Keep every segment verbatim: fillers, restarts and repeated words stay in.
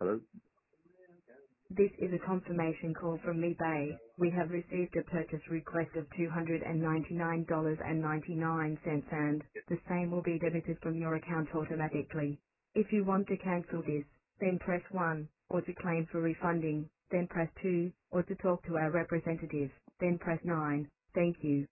Hello? This is a confirmation call from eBay. We have received a purchase request of two hundred ninety-nine dollars and ninety-nine cents and the same will be debited from your account automatically. If you want to cancel this, then press one, or to claim for refunding, then press two, or to talk to our representative, then press nine. Thank you.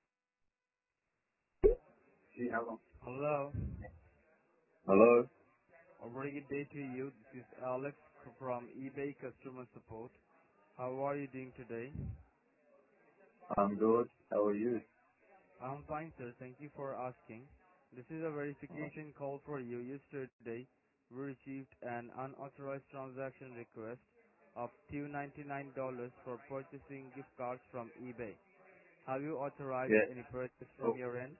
See how long? Hello. Hello? A very good day to you. This is Alex from eBay Customer Support. How are you doing today? I'm good. How are you? I'm fine, sir. Thank you for asking. This is a verification call for you. Yesterday, we received an unauthorized transaction request of two hundred ninety-nine dollars for purchasing gift cards from eBay. Have you authorized Yeah. any purchase from Oh, your end?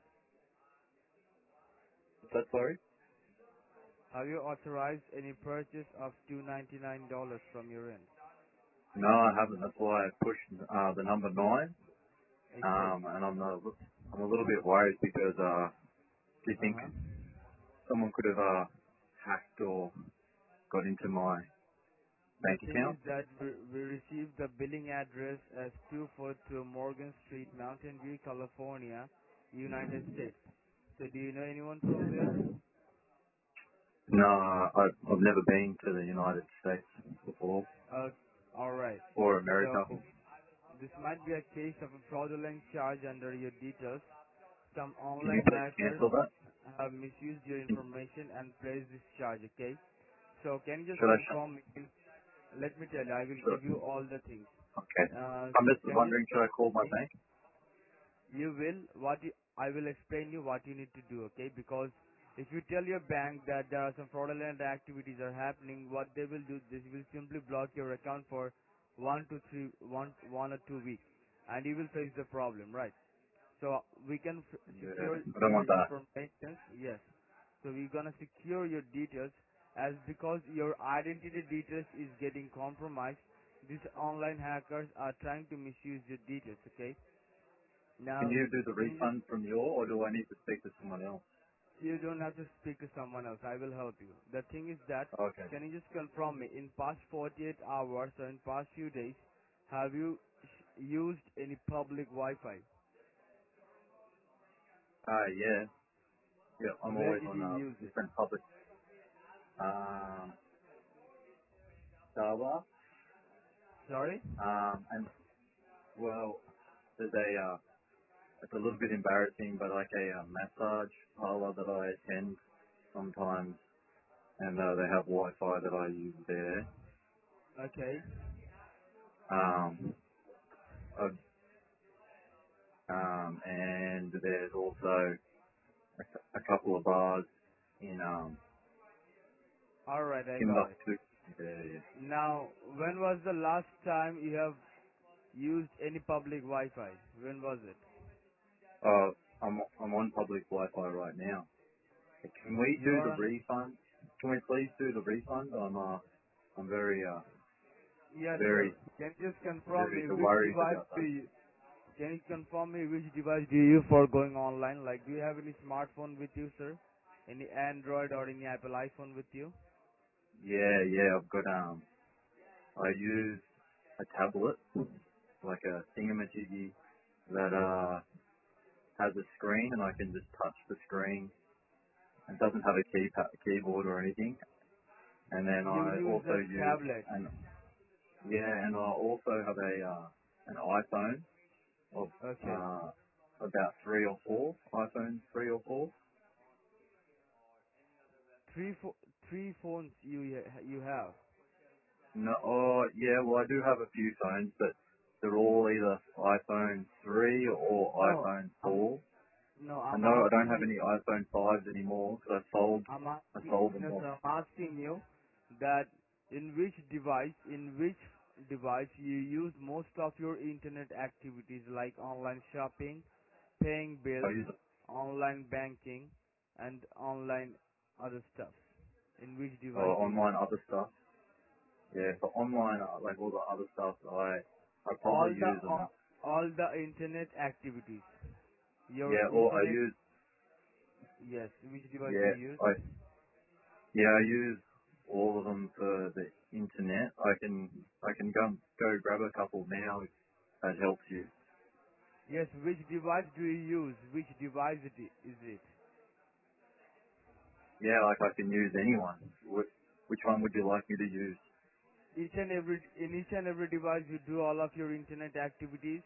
what's that, sorry? Have you authorized any purchase of two hundred ninety-nine dollars from your end? No, I haven't. That's why I pushed uh, the number nine. Um, Exactly. and I'm a, I'm a little bit worried because uh, do you think Uh-huh. someone could have uh, hacked or got into my The bank thing is account? that we, we received the billing address as two forty-two Morgan Street, Mountain View, California, United States. So do you know anyone from there? No, I, I've never been to the United States before Uh, alright. or America. So this might be a case of a fraudulent charge under your details. Some Can you online please hackers cancel that? have misused your Can, information and placed this charge, okay? So can you just should I shut? confirm? Let me tell you, I will Should give you all the things. Okay. Uh, I'm just can you just wondering, should I call my confirm me? bank? You will, what you, I will explain you what you need to do, okay? Because if you tell your bank that there are some fraudulent activities are happening, what they will do, they will simply block your account for one to three, one, one or two weeks, and you will face the problem, right? So we can f- Yeah, secure I don't your want that. information, yes. So we're gonna secure your details as because your identity details is getting compromised. These online hackers are trying to misuse your details, okay? Can Now, you do the can you just refund from your, or do I need to speak to someone else? You don't have to speak to someone else. I will help you. The thing is that, Okay. can you just confirm me, in past forty-eight hours or in past few days, have you sh- used any public Wi-Fi? Uh, yeah. Yeah, I'm Where always did on you uh, use it? different public, um, Starbucks. Sorry? Um, and, well, there's a, uh, it's a little bit embarrassing, but like a uh, massage parlor that I attend sometimes, and uh, they have Wi-Fi that I use there. Okay. Um, uh, um, and there's also a, cou- a couple of bars in um, Alright, I got it. Timbuktu. Yeah, yeah. Now, when was the last time you have used any public Wi-Fi? When was it? Uh, I'm I'm on public Wi-Fi right now. Can we You do are the on... refund? Can we please do the refund? I'm uh I'm very uh Yes, very sir. Can you just confirm very me which worried device about do that. you Can you confirm me which device do you use for going online? Like, do you have any smartphone with you, sir? Any Android or any Apple iPhone with you? Yeah, yeah. I've got um I use a tablet like a thingamajiggy that uh has a screen and I can just touch the screen and doesn't have a keypad keyboard or anything. And then You I use also a use tablet. an yeah, and I also have a uh an iPhone of Okay. uh, about three or four iPhones, three or four. Three pho- three phones you ha- you have. No, oh yeah, well I do have a few phones, but they're all either iPhone three or No, iPhone I'm four. no, I I'm know I don't asking have you. any iPhone fives anymore because I sold I'm I asking, sold them no, all. sir, I'm asking you that in which device, in which device you use most of your internet activities like online shopping, paying I bills, use online banking, and online other stuff. In which uh, device you use? online other stuff. Yeah, Yes. for online uh, like all the other stuff I I probably All the use them. all, all the internet activities. Your Yeah, or I internet. use Yes. Which device you yeah use? I yeah I use. all of them for the internet. I can I can go go grab a couple now if that helps you. Yes, which device do you use? Which device it i- is it? Yeah, like I can use anyone. Which, which one would you like me to use? Each and every in each and every device you do all of your internet activities.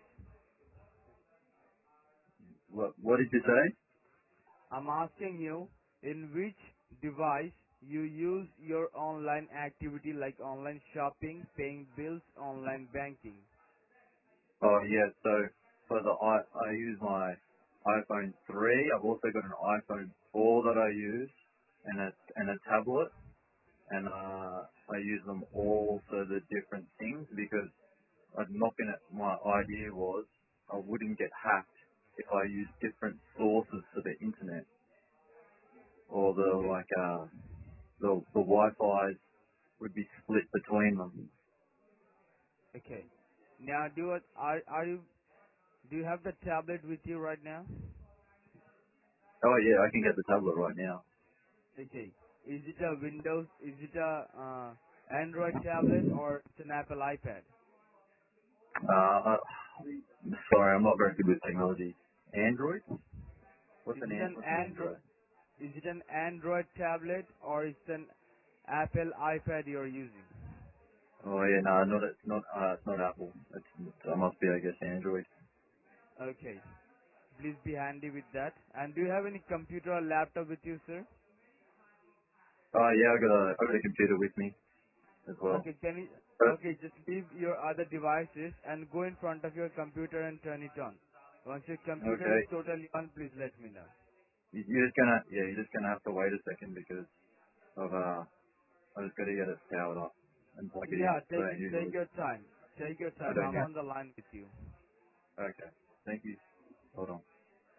What What did you say? I'm asking you in which device you use your online activity like online shopping, paying bills, online banking. Oh yeah, so for the i I use my iPhone three. I've also got an iPhone four that I use, and a and a tablet, and uh, I use them all for the different things because I'm not gonna. My idea was I wouldn't get hacked if I use different sources for the internet or the Okay. like uh the the Wi-Fi's would be split between them. Okay. Now do it are are you do you have the tablet with you right now? Oh yeah, I can get the tablet right now. Okay. Is it a Windows is it a uh, Android tablet or it's an Apple iPad? Uh, sorry, I'm not very good with technology. Android? What's Is an it an- an what's an Android Android? is it an Android tablet or it's an Apple iPad you're using? Oh yeah, no, not it's not uh, it's not Apple. It's, it must be, I guess, Android. Okay. Please be handy with that. And do you have any computer or laptop with you, sir? Oh yeah, I got a I got a computer with me as well. Okay, can you, But, okay, just leave your other devices and go in front of your computer and turn it on. Once your computer okay, is totally on, please let me know. You- you're just gonna yeah, you're just gonna have to wait a second because of uh I just gotta get it powered up and plug it in. Yeah, So take it, take usually your time. Take your I time. don't I'm yet. on the line with you. Okay, thank you. Hold on.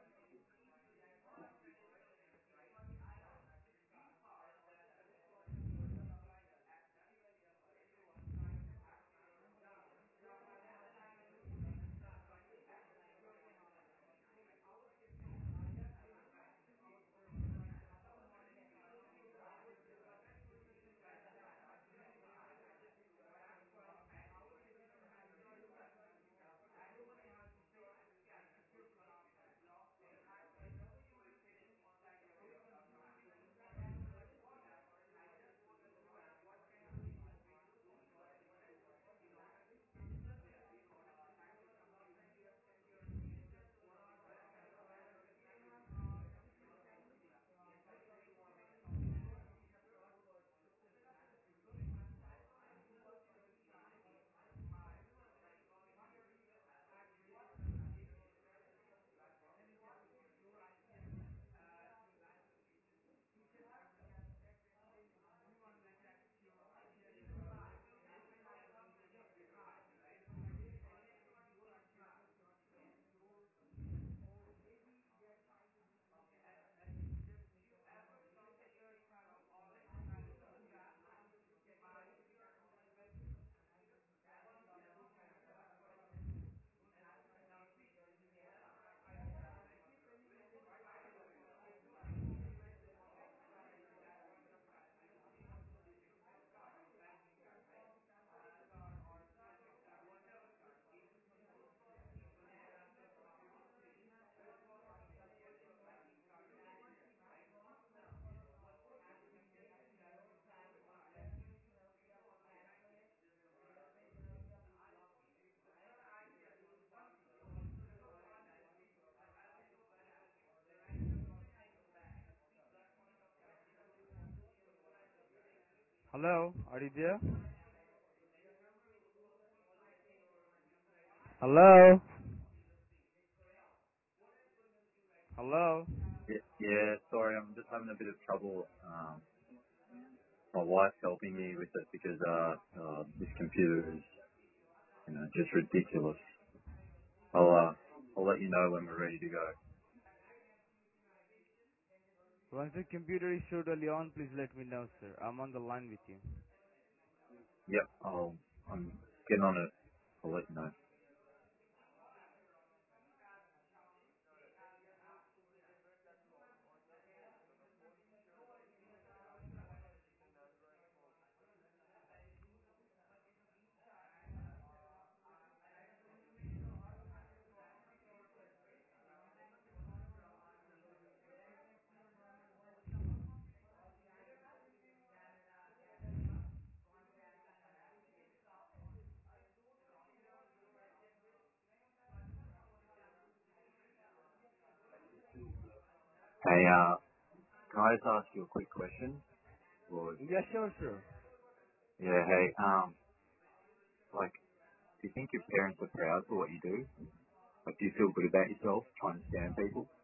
Hello, are you there? Hello? Hello? Yeah, yeah, sorry, I'm just having a bit of trouble. Um, my wife's helping me with it because uh, uh this computer is you know just ridiculous. I'll uh I'll let you know when we're ready to go. Once the computer is totally on, please let me know, sir. I'm on the line with you. Yep, I'll I'm getting on it. I'll let you know. Hey, uh, can I just ask you a quick question? Or, Yeah, sure, sure. yeah, hey, um, like, do you think your parents are proud for what you do? Like, do you feel good about yourself trying to scam people?